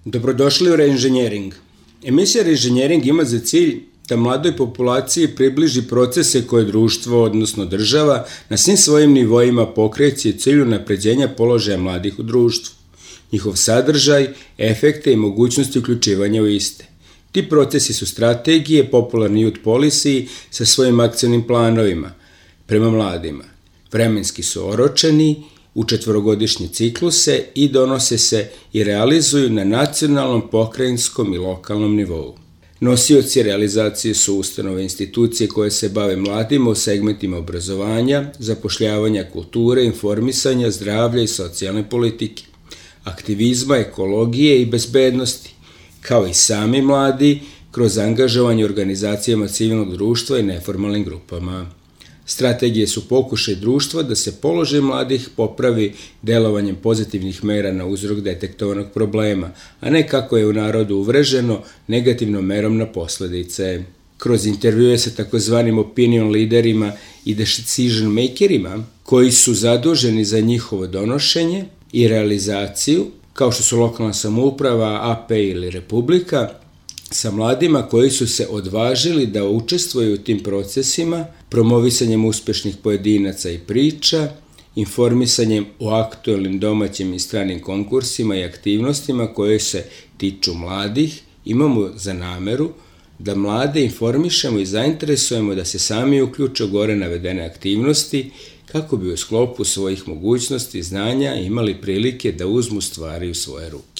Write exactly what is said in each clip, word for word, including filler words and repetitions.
Dobrodošli u Reinženjering. Emisija Reinženjering ima za cilj da mladoj populaciji približi procese koje društvo, odnosno država, na svim svojim nivoima pokreće u cilju napređenja položaja mladih u društvu, njihov sadržaj, efekte i mogućnosti uključivanja u iste. Ti procesi su strategije, popularni youth policy sa svojim akcionim planovima prema mladima. Vremenski su oročeni u četvorogodišnje cikluse i donose se i realizuju na nacionalnom, pokrajinskom i lokalnom nivou. Nosioci realizacije su ustanove institucije koje se bave mladima u segmentima obrazovanja, zapošljavanja, kulture, informisanja, zdravlja i socijalne politike, aktivizma, ekologije i bezbednosti, kao i sami mladi kroz angažovanje organizacijama civilnog društva i neformalnim grupama. Strategije su pokušaj društva da se položaj mladih popravi delovanjem pozitivnih mera na uzrok detektovanog problema, a ne kako je u narodu uvreženo negativnom merom na posledice. Kroz intervjue sa takozvanim opinion liderima i decision makerima, koji su zaduženi za njihovo donošenje i realizaciju, kao što su lokalna samouprava, A P ili Republika, sa mladima koji su se odvažili da učestvuju u tim procesima, promovisanjem uspešnih pojedinaca i priča, informisanjem o aktuelnim domaćim i stranim konkursima i aktivnostima koje se tiču mladih, imamo za nameru da mlade informišemo i zainteresujemo da se sami uključe u gore navedene aktivnosti kako bi u sklopu svojih mogućnosti i znanja imali prilike da uzmu stvari u svoje ruke.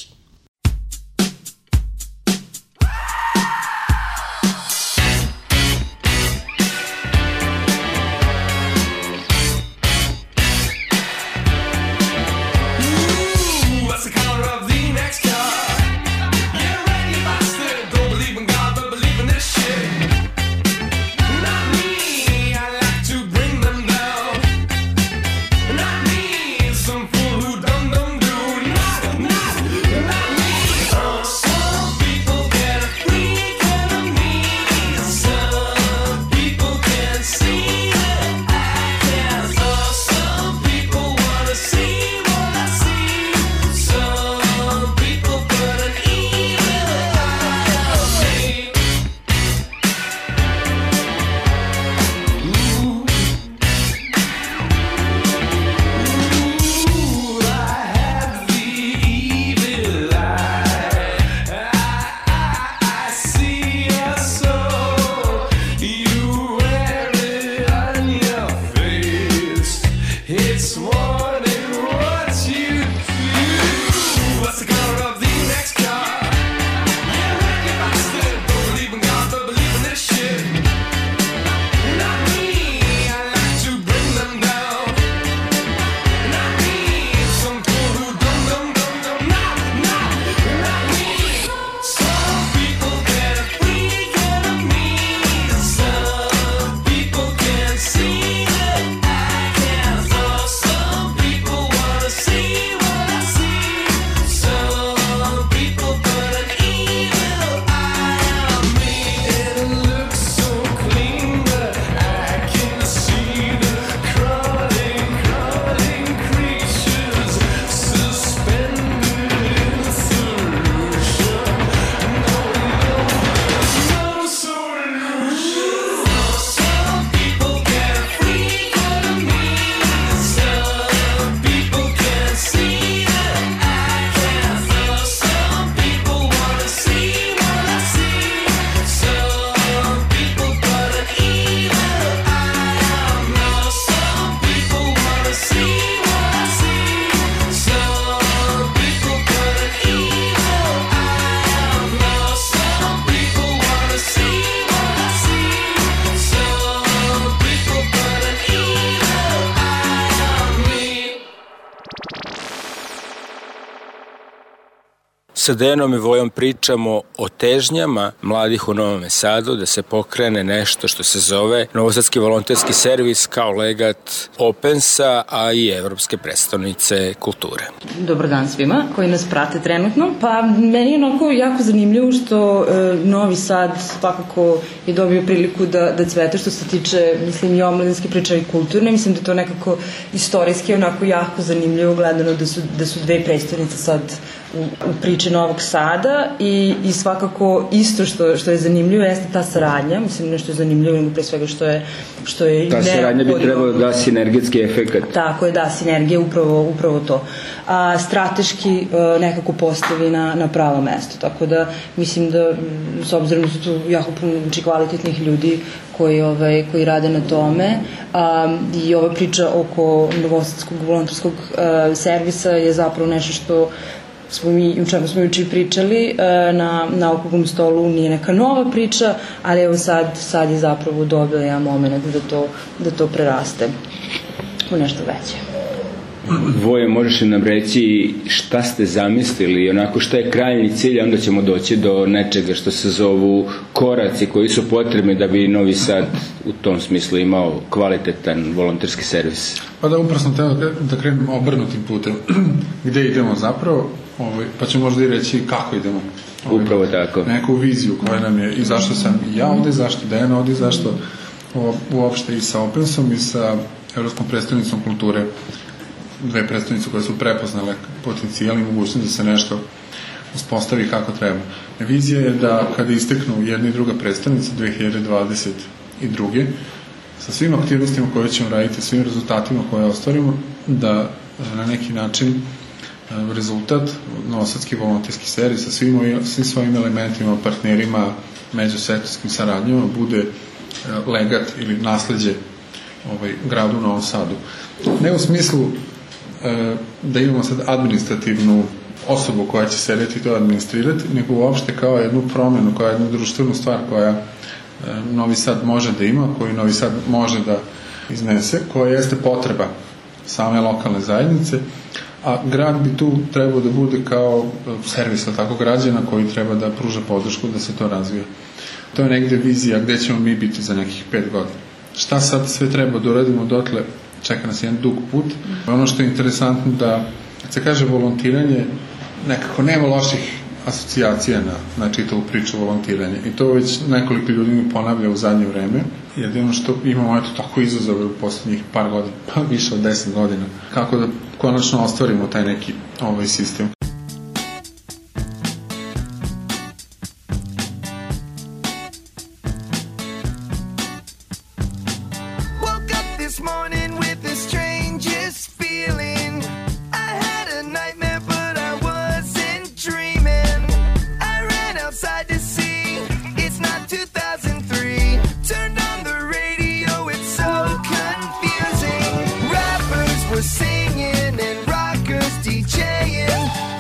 Sa Dejanom i Vojom pričamo o težnjama mladih u Novom Sadu da se pokrene nešto što se zove Novosadski volonterski servis kao legat Opensa, a i Evropske predstavnice kulture. Dobar dan svima koji nas prate trenutno. Pa meni je onako jako zanimljivo što e, Novi Sad svakako je dobio priliku da, da cvete što se tiče, mislim, i omladinske priče i kulturne. Mislim da je to nekako istorijski onako jako zanimljivo gledano da su, da su dve predstavnice sad u, u priči Novog Sada i, i svakako isto što, što je zanimljivo jeste ta saradnja, mislim nešto je zanimljivo nego pre svega što je što je ta saradnja bi trebalo da da sinergetski efekat. Tako je, da, sinergija upravo, upravo to. A strateški nekako postavi na, na pravo mesto, tako da mislim da s obzirom da su tu jako puno kvalitetnih ljudi koji, ovaj, koji rade na tome a, i ova priča oko novosadskog volonterskog a, servisa je zapravo nešto što smo mi, u čemu smo juče pričali na, na okruglom stolu, nije neka nova priča, ali evo sad, sad je zapravo dobila jedan moment da to, da to preraste u nešto veće. Voje, možeš li nam reći šta ste zamislili, onako šta je krajnji cilj, onda ćemo doći do nečega što se zovu koraci koji su potrebni da bi Novi Sad u tom smislu imao kvalitetan volonterski servis. Pa da, upravo sam teo da, da krenem obrnutim putem. Gde idemo zapravo, ovaj, pa ću možda i reći kako idemo. Ovaj, upravo tako. Neku viziju koja nam je i zašto sam ja ovde, zašto Dejana ovde, zašto uopšte i sa Opensom i sa Evropskom predstavnicom kulture, dve predstavnice koje su prepoznale potencijal i mogućnost da se nešto uspostavi kako treba. Vizija je da kada isteknu jedna i druga predstavnica dve hiljade dvadeset druge sa svim aktivnostima koje ćemo raditi, svim rezultatima koje ostvarimo, da na neki način rezultat, novosadski volonterski servis sa svim, svim svojim elementima, partnerima, međusektorskim saradnjama bude legat ili nasleđe ovaj, gradu u Novom Sadu. Ne u smislu da imamo sad administrativnu osobu koja će sedeti i to administrirati, nego uopšte kao jednu promenu, kao jednu društvenu stvar koja Novi Sad može da ima, koju Novi Sad može da iznese, koja jeste potreba same lokalne zajednice, a grad bi tu trebao da bude kao servis, tako, građana koji treba da pruža podršku da se to razvija. To je negde vizija gde ćemo mi biti za nekih pet godina. Šta sad sve treba da uradimo dotle, čeka nas jedan dug put. Ono što je interesantno da, kad se kaže volontiranje, nekako nema loših asocijacija na, na čitavu priču volontiranja. I to već nekoliko ljudi mi ponavlja u zadnje vreme. Jedino što imamo eto tako izazove u poslednjih par godina, pa više od deset godina. Kako da konačno ostvarimo taj neki ovaj sistem. Singing and rockers DJing.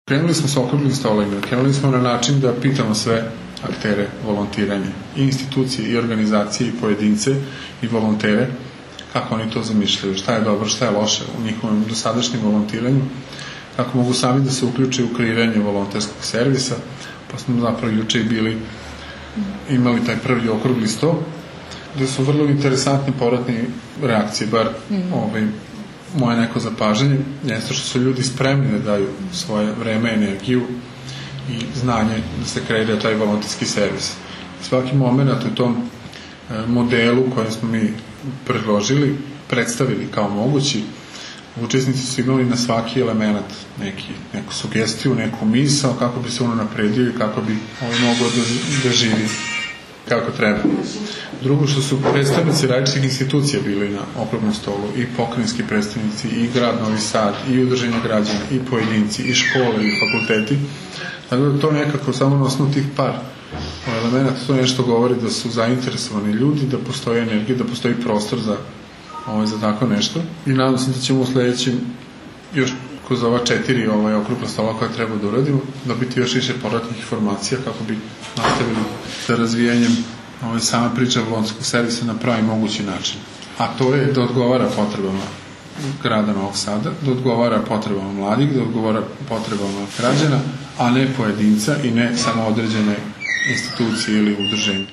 Krenuli smo sa okruglim stolovima, krenuli smo na način da pitamo sve aktere volontiranja, i institucije, i organizacije, i pojedince, i volontere, kako oni to zamišljaju, šta je dobro, šta je loše u njihovom dosadašnjem volontiranju, kako mogu sami da se uključe u kreiranje volonterskog servisa, pa smo zapravo juče i bili, imali taj prvi okrugli sto, gde su vrlo interesantni povratni reakcije, bar mm. ovaj, moje neko zapažanje, jeste što su ljudi spremni da daju svoje vreme, energiju i znanje da se kreira taj volonterski servis. Svaki moment u tom e, modelu kojem smo mi predložili, predstavili kao mogući, učesnici su imali na svaki element neki, neku sugestiju, neku misao kako bi se ono napredio i kako bi ovaj mogao da, da živi kako treba. Drugo, što su predstavnici različitih institucija bili na okruglom stolu, i pokrajinski predstavnici, i grad Novi Sad, i udruženja građana, i pojedinci, i škole, i fakulteti. Tako da to nekako samo na osnovu tih par elementa, to nešto govori da su zainteresovani ljudi, da postoji energija, da postoji prostor za, ovaj, za tako nešto. I nadam se da ćemo u sledećem još kroz ova četiri ovaj, okrugla stola koja treba da uradimo, dobiti još više povratnih informacija kako bi nastavili sa razvijanjem ovaj, sama priča volonterskog servisa na pravi mogući način. A to je da odgovara potrebama grada Novog Sada, da odgovara potrebama mladih, da odgovara potrebama građana, a ne pojedinca i ne samo određene institucije ili udruženja.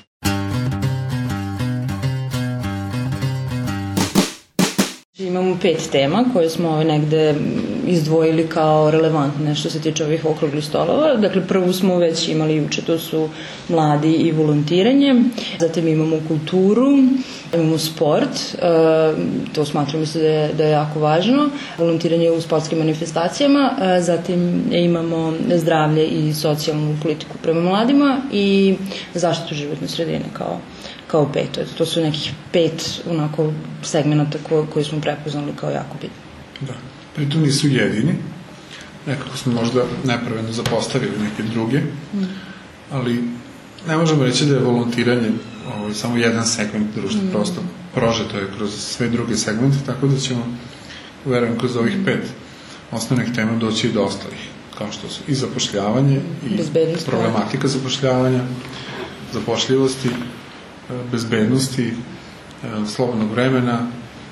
Imamo pet tema koje smo negde izdvojili kao relevantne što se tiče ovih okruglih stolova. Dakle, prvu smo već imali juče, to su mladi i volontiranje. Zatim imamo kulturu, imamo sport, to smatramo se da je, da je jako važno. Volontiranje u sportskim manifestacijama. Zatim imamo zdravlje i socijalnu politiku prema mladima i zaštitu životne sredine kao kao pet. To su nekih pet onako segmenata ko, koji smo prepoznali kao jako bitni. Da. Pritom nisu jedini. Nekako smo možda nepravedno zapostavili neke druge, mm. ali ne možemo reći da je volontiranje ovaj, samo jedan segment društva, mm. prosto prožeto je kroz sve druge segmente, tako da ćemo, verujem, kroz ovih pet osnovnih tema doći i do ostalih, kao što su i zapošljavanje, i bezbednost, problematika zapošljavanja, zapošljivosti, bezbednosti, slobodnog vremena.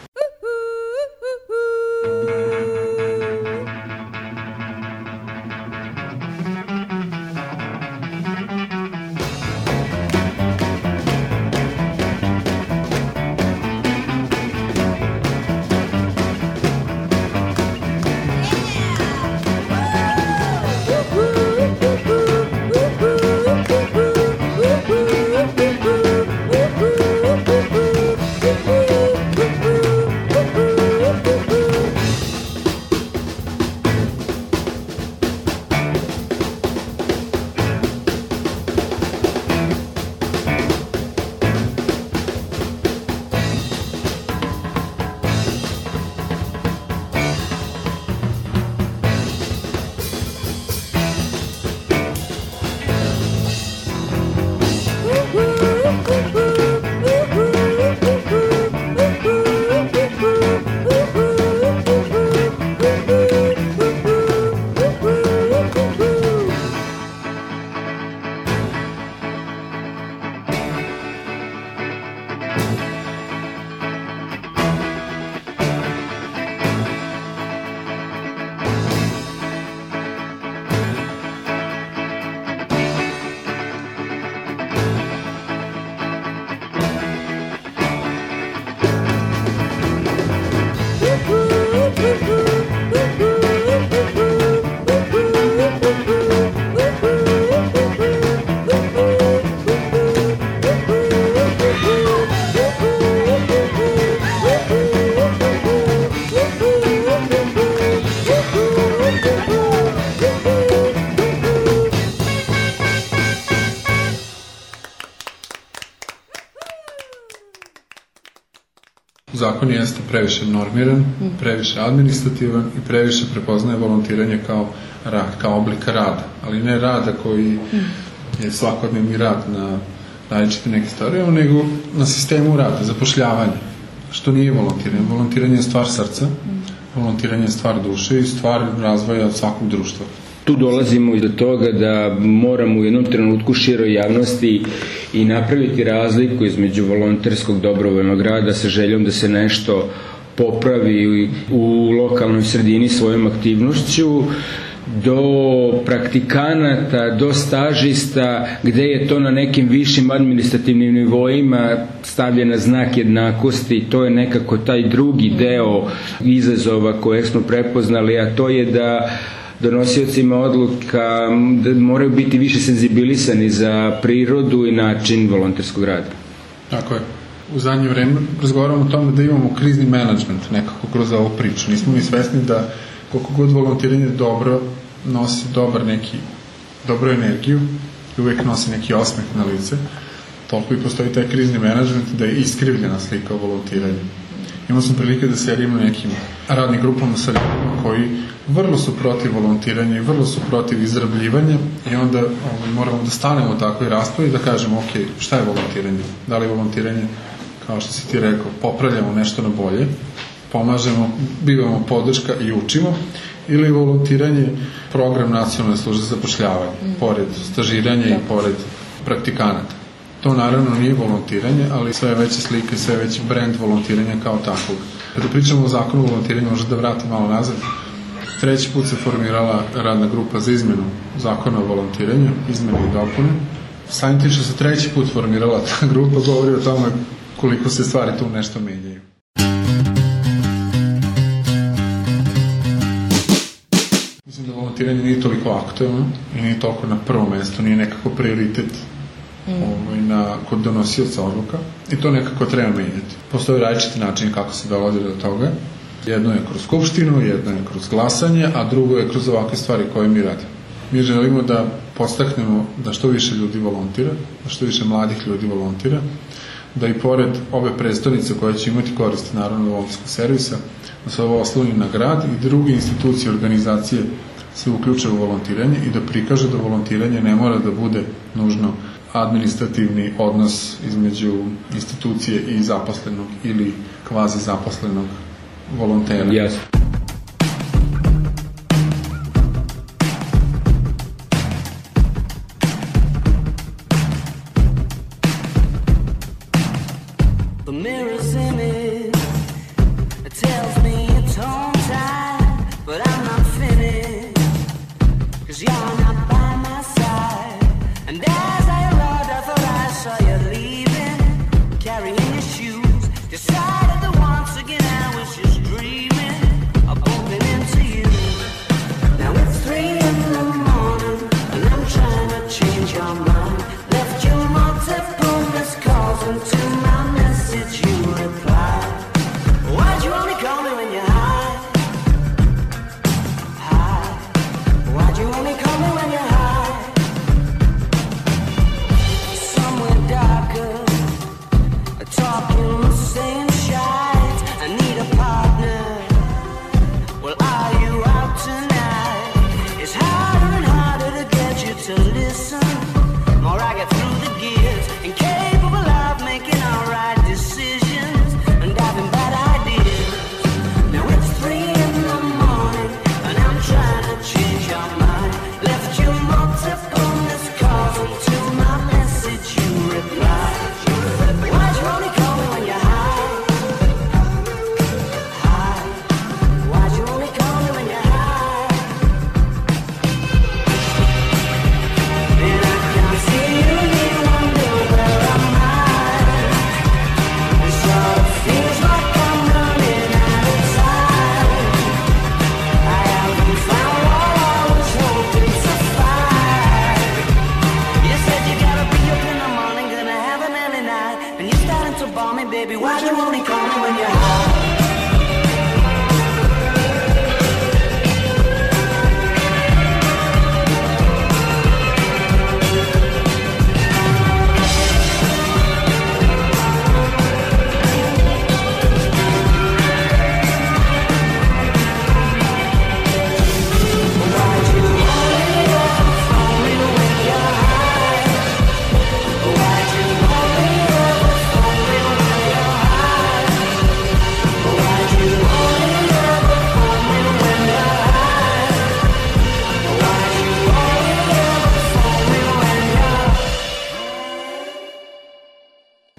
Zakon jeste previše normiran, previše administrativan i previše prepoznaje volontiranje kao rad, kao oblik rada, ali ne rada koji je svakodnevni rad na različite neke stvari, nego na sistemu rada, zapošljavanja, što nije volontiranje. Volontiranje je stvar srca, volontiranje je stvar duše i stvar razvoja svakog društva. tu dolazimo i do toga da moramo u jednom trenutku široj javnosti i napraviti razliku između volonterskog dobrovoljnog rada sa željom da se nešto popravi u lokalnoj sredini svojom aktivnošću, do praktikanata, do stažista, gde je to na nekim višim administrativnim nivoima stavljena znak jednakosti. To je nekako taj drugi deo izazova koje smo prepoznali, a to je da donosiocima odluka da moraju biti više senzibilisani za prirodu i način volonterskog rada. Tako je. U zadnje vreme razgovaramo o tome da imamo krizni menadžment nekako kroz ovu priču. Nismo ni svesni da koliko god volontiranje dobro nosi dobar neki, dobru energiju i uvek nosi neki osmeh na lice, toliko i postoji taj krizni menadžment da je iskrivljena slika o volontiranju. Imao sam prilike da sedim na nekim radnim grupama sa ljudima koji vrlo su protiv volontiranja i vrlo su protiv izrabljivanja i onda ovaj, moramo da stanemo u takvoj raspravi i da kažemo ok, šta je volontiranje? Da li je volontiranje, kao što si ti rekao, popravljamo nešto na bolje, pomažemo, bivamo podrška i učimo, ili volontiranje program nacionalne službe za zapošljavanje, mm. pored stažiranja da. i pored praktikanata. To naravno nije volontiranje, ali sve veće slike, sve veći brend volontiranja kao takvog. Kada pričamo o zakonu o volontiranju, možda da vratim malo nazad, treći put se formirala radna grupa za izmenu zakona o volontiranju, izmene i dopune. Samim tim što se treći put formirala ta grupa, govori o tome koliko se stvari tu nešto menjaju. Mislim da volontiranje nije toliko aktuelno i nije toliko na prvom mestu, nije nekako prioritet mm. ovaj, na, kod donosioca odluka i to nekako treba menjati. Postoje različiti načini kako se dolazi do toga. Jedno je kroz skupštinu, jedno je kroz glasanje, a drugo je kroz ovakve stvari koje mi radimo. Mi želimo da podstaknemo da što više ljudi volontira, da što više mladih ljudi volontira, da i pored ove predstavnice koje će imati koristi naravno volonterskog servisa, da se ovo osloni na grad i druge institucije, organizacije se uključe u volontiranje i da prikaže da volontiranje ne mora da bude nužno administrativni odnos između institucije i zaposlenog ili kvazi zaposlenog volontera. Yes. The mirror's image, it tells me it's home time, but I'm not finished, 'cause you're not by my side. And as I rode, I thought I saw you leaving, carrying your shoes, decided that once again I was just dreaming of bumping into you. Now it's three in the morning, and I'm trying to change your mind. Left you multiple missed calls into my message you replied. Why'd you only call me when you're high? High. Why'd you only call me when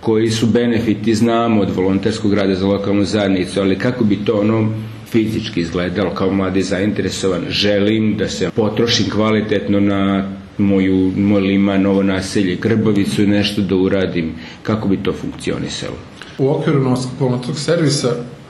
koji su benefiti, znamo od volonterskog rada za lokalnu zajednicu, ali kako bi to ono fizički izgledalo kao mladi zainteresovan, želim da se potrošim kvalitetno na moju, moj liman, novo naselje, Grbavicu i nešto da uradim, kako bi to funkcionisalo? U okviru Novskog volonterskog servisa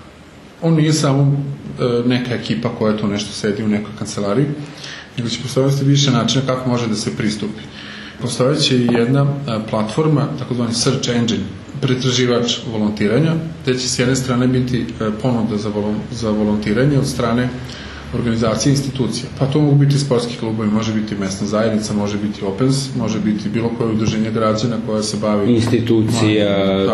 on nije samo e, neka ekipa koja to nešto sedi u nekoj kancelariji, nego će postojati više načina kako može da se pristupi. Postojeće i jedna e, platforma, takozvani search engine, pretraživač volontiranja, gde će s jedne strane biti e, ponuda za, volon, za volontiranje od strane organizacije i institucija. Pa to mogu biti sportski klubovi, može biti mesna zajednica, može biti Opens, može biti bilo koje udruženje građana koja se bavi institucija,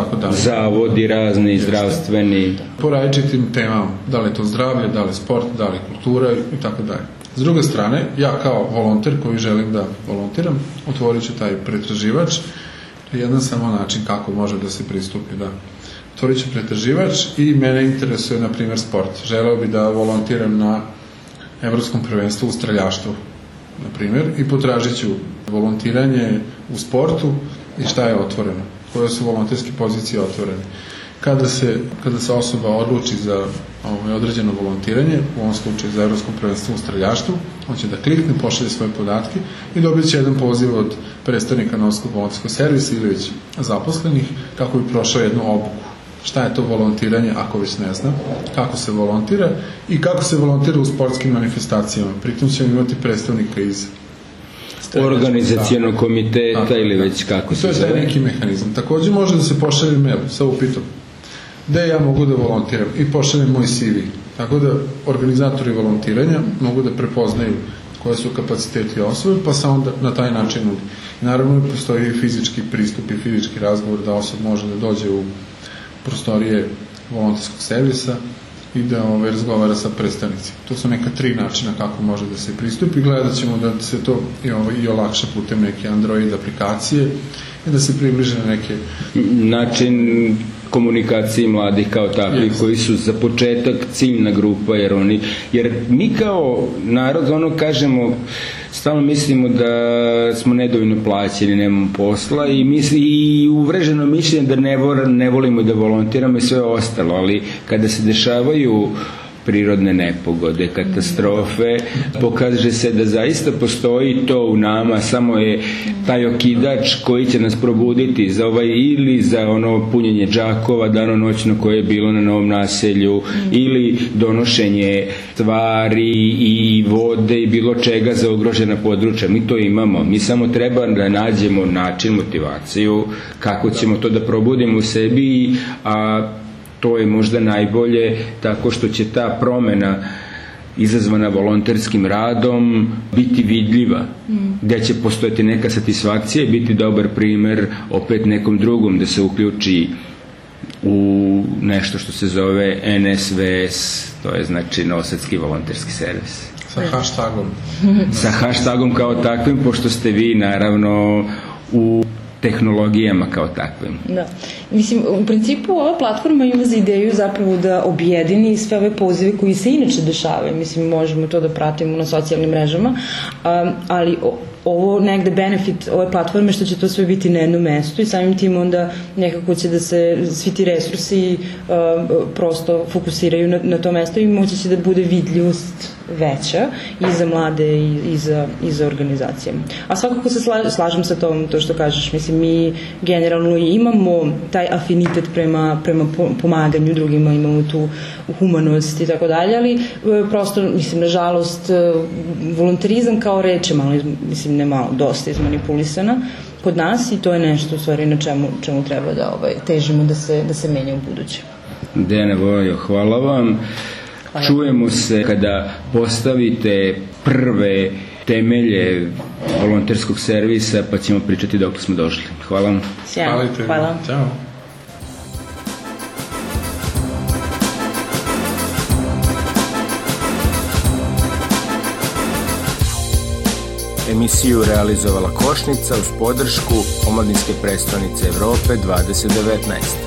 zavodi razni, zdravstveni. Po različitim temama, da li je to zdravlje, da li je sport, da li je kultura i tako dalje. S druge strane, ja kao volonter koji želim da volontiram, otvorit ću taj pretraživač, to je jedan samo način kako može da se pristupi, da. Otvorit ću pretraživač i mene interesuje, na primjer, sport. Želeo bi da volontiram na Evropskom prvenstvu u streljaštvu, na primjer, i potražit ću volontiranje u sportu i šta je otvoreno, koje su volonterske pozicije otvorene. Kada se, kada se osoba odluči za ovaj, određeno volontiranje, u ovom slučaju za Evropskom prvenstvu u streljaštvu, on će da klikne, pošalje svoje podatke i dobit će jedan poziv od predstavnika Novskog volonterskog servisa ili već zaposlenih kako bi prošao jednu obuku. Šta je to volontiranje, ako već ne zna, kako se volontira i kako se volontira u sportskim manifestacijama. Pritom ćemo imati predstavnika iz organizacijonog komiteta da, ili već kako se zove. To je taj neki mehanizam. Takođe može da se pošalje mail sa upitom gde ja mogu da volontiram i pošaljem moj C V. Tako da organizatori volontiranja mogu da prepoznaju koje su kapaciteti osobe, pa se onda na taj način nudi. Naravno, postoji fizički pristup i fizički razgovor da osoba može da dođe u prostorije volonterskog servisa i da ovaj, razgovara sa predstavnicima. To su neka tri načina kako može da se pristupi. Gledat ćemo da se to i, ovaj, i olakša putem neke Android aplikacije i da se približe na neke... Način komunikacije mladih kao takvi yes. koji su za početak ciljna grupa, jer oni, jer mi kao narod ono kažemo, stalno mislimo da smo nedovoljno plaćeni, nemamo posla i misli i uvreženo mišljenje da ne, vor, ne volimo da volontiramo i sve ostalo, ali kada se dešavaju prirodne nepogode, katastrofe, pokaže se da zaista postoji to u nama, samo je taj okidač koji će nas probuditi za ovaj ili za ono punjenje džakova danonoćno koje je bilo na Novom naselju ili donošenje tvari i vode i bilo čega za ugrožena područja. Mi to imamo. Mi samo treba da nađemo način, motivaciju kako ćemo to da probudimo u sebi, a to je možda najbolje tako što će ta promena izazvana volonterskim radom biti vidljiva, mm. gde će postojati neka satisfakcija i biti dobar primer opet nekom drugom da se uključi u nešto što se zove N S V S, to je znači Novosadski volonterski servis. Sa hashtagom. Sa hashtagom kao takvim, pošto ste vi naravno u tehnologijama kao takvim. Da. Mislim, u principu ova platforma ima za ideju zapravo da objedini sve ove pozive koji se inače dešavaju. Mislim, možemo to da pratimo na socijalnim mrežama, um, ali o, ovo negde benefit ove platforme što će to sve biti na jednom mestu i samim tim onda nekako će da se svi ti resursi uh, prosto fokusiraju na, na to mesto i moći će da bude vidljivost veća i za mlade i, i, za, i za organizacije. A svakako se sla, slažem sa tom, to što kažeš, mislim, mi generalno imamo taj afinitet prema, prema pomaganju drugima, imamo tu humanost i tako dalje, ali prosto, mislim, nažalost, volonterizam kao reč je malo, mislim, ne malo, dosta izmanipulisana kod nas i to je nešto u stvari na čemu, čemu treba da ovaj, težimo da se, da se menja u buduće. Dejana Vojo, hvala vam. Hvala. Čujemo se kada postavite prve temelje volonterskog servisa, pa ćemo pričati dok smo došli. Hvala vam. Sjajno. Hvala. Ćao. Emisiju realizovala Košnica uz podršku Omladinske prestonice Evrope dvadeset devetnaest.